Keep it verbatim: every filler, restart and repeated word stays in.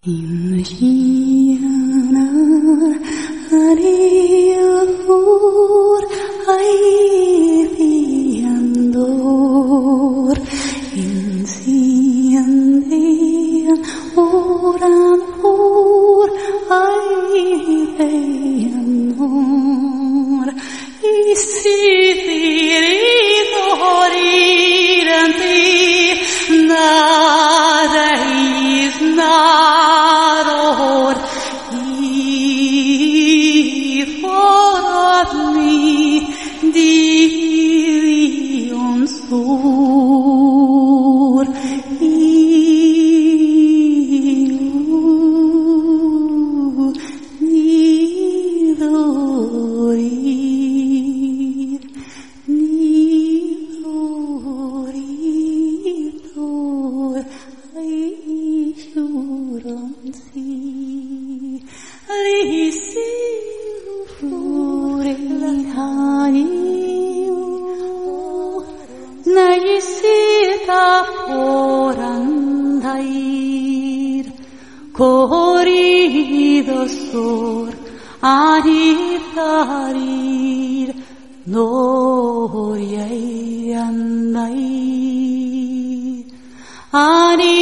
Imsianar ariafor aidiandor insiandean oran for aideandor isidiridoriranti nareis naror i forni dirion sur iu nidorir nidoritor aiuransi lisiu flore lihaniu naisita forandair corridosor anitarir noriei andai ani